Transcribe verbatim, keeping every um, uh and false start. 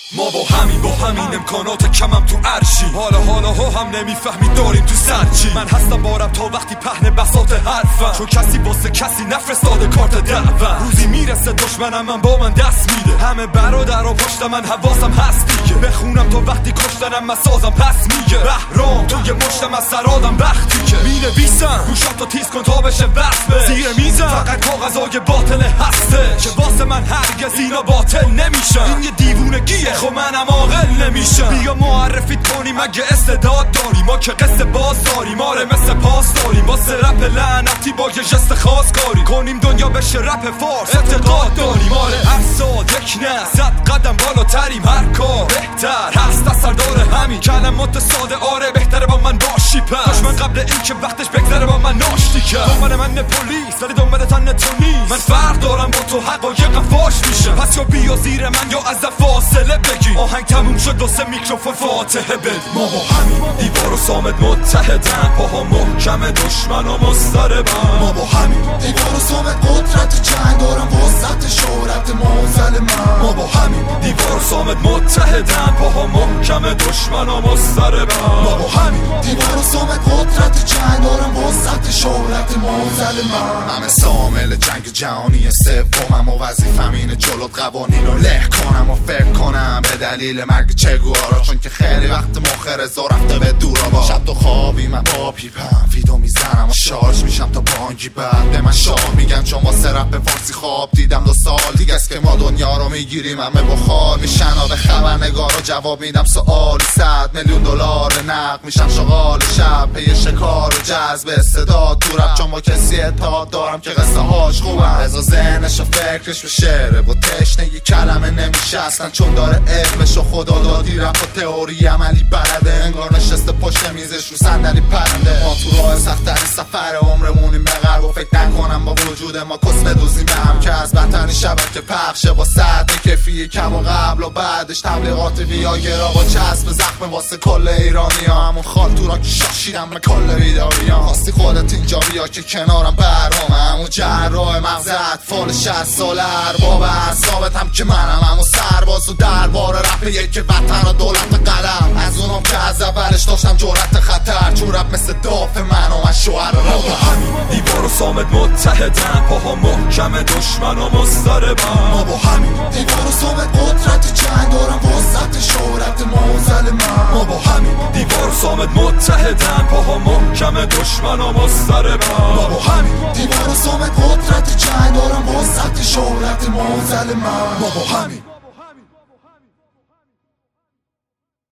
ما با همین با همین امکانات کمم تو عرشی، حالا حالا ها هم نمیفهمی داریم تو سرچی. من هستم بارم تا وقتی پهن بساط حرفم، چون کسی واسه کسی نفرستاده کارت دعوت. روزی میرسه دشمنم من با من دست میده، همه برادر و پشت من حواسم هست دیگه. بخونم تا وقتی کشتنم من سازم پس میگه بهرام توی مشتم از سرادم وقتی که مینویسم گوشاتو تیز کن تا بشه وصفه زیر میزم. فقط کاغذای باطل هسته که واسه من هرگز اینا باطل نمیشن. این یه دیوونگیه خب منم عاقل نمیشم. بیا معرفیت کنیم اگه استعداد داری، ما که قصه باز داریم آره مثل پاس داریم. واسه رپ لعنتی با یه جست خاص کاری کنیم دنیا بشه رپ فارس اعتقاد داریم. آره هر سال یک نه صد قدم بالاتریم، هر کار بهتر هست اثر داره همین کلمات ساده. آره بهتره با من باشی پس دشمن قبل این که وقتش بگذره با من ناشتی کرد. دنبال من پلیس ولی دنبال تن تو نیست. من فرق دارم با تو حقایقم فاش میشه، پس یا بیا زیر من یا از فاصله بگی. آهنگ تموم شد واسه میکروفون فاتحه بد. ما با همین دیوار و صامت متحدن، پاها محکم دشمن و مضطربن. ما با همین دیوار و صامت قدرت جنگ دارم وسط شهرت موزل من. ما با همین دیوار و صامت متحدن، پاها محکم دشمن و مضطربن. ما با همین دیوار و صامت قدرت جنگ دارم وسط شهرت موزل من. همه سامل جنگ جهانی سومم و وظیفم اینه جلوت قوانین رو له کنم و فکر کنم به دلیل مرگ چگوارا، چون که خیلی وقت مخ رضا رفته به دورا. با شب تو خوابی من با پیپم ویدو میزنم و شارژ میشم تا بانگی بعد به من شاه میگن، چون واسه رپ فارسی خواب دیدم دو سال دیگه است که ما دنیا رو میگیریم همه بخار میشن. به خبرنگارا جواب میدم سوال صد میلیون دلار نقد میشم شغال شب پی شکار و جذب استعداد تو رپ، چون با کسی اتحاد دارم که قصه هاش خوبم. رضا ذهنش و فکرش به شعره و تشنگی کلمه نمیشه اصلا، چون داره علمش و خدا دادی رپ و تئوری عملی بلده. انگار نشسته پشت میزش رو صندلی پرنده. ما تو راه سخت‌ترین سفر عمرمونیم به غرب و فکر نکنم با وجود ما کس بدوزیم به هم که از بدترین شبکه پخشه با ساعت کفی کم و قبل و بعدش تبلیغات ویاگرا با چسب زخم واسه کل ایرانی ها. همون خالتورا که شاشیدم به کل ویداری ها. خواستی خودت اینجا بیا که کنارم برامه، همون جراح مغز اطفال شصت ساله ارباب اعصابت هم که منم، همون سرباز و دربار رپ یک وطن و دولت قلم. از اونم که از اولش داشتم جرأت خطر، چون رپ مثل دافع من و من شوهر رپ. ما با همین دیوار و صامت متحدن، پاها محکم دشمن و مضطربن. ما با همین دیوار و صامت قدرت جنگ دارم وسط شهرت موزل من. ما با همین دیوار و صامت متحدن، پاها محکم دشمن و مضطربن. ما با همین دیوار و صامت قدرت جنگ دارم وسط شهرت موزل من. ما با همین